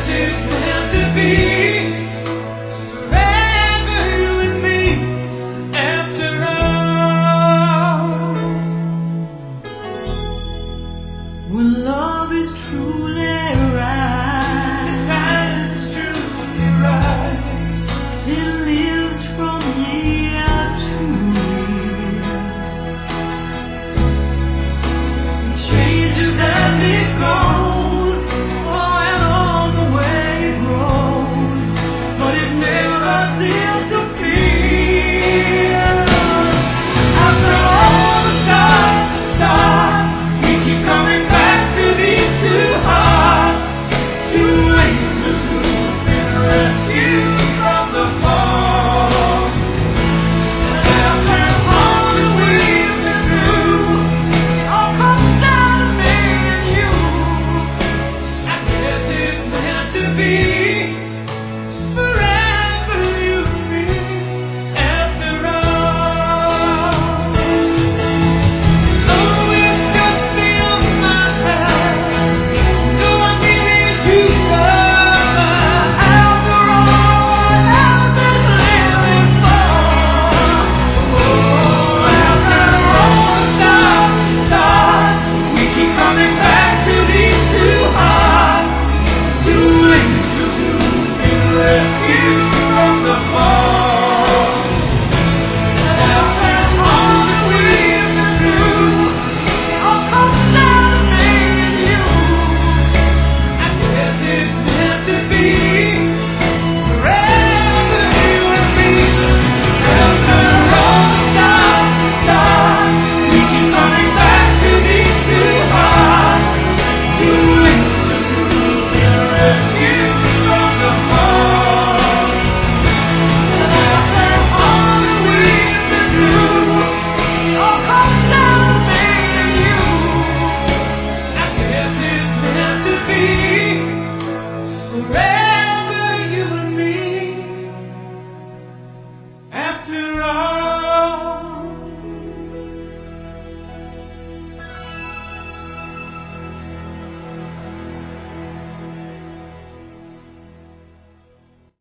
guess it's meant to be. Forever you and me, after all. When love is truly right, this time is truly right. It lives from year to year. It changes as it goes, oh, and on the way it grows, but it never disappears. After all the stars, we keep coming back to these two hearts, two angels who've been rescued from the fall. And after all that we've been through, it all comes down to me and you. I guess it's meant to be. Forever you and me, after all. Oh, it's just beyond my past. No, I needed you forever. After all, what else is living for? Oh, after all the stars, we keep coming back to these two hearts, two angels who've been rescued from the fall. And after all that we've been through, it all comes down to me and you. I guess it's meant to be. Forever you and me. After all the stars, we keep coming back to these two hearts, two angels who've been rescued from the fall. And after all that we've been through, it all comes down to me and you. I guess it's meant to be. Forever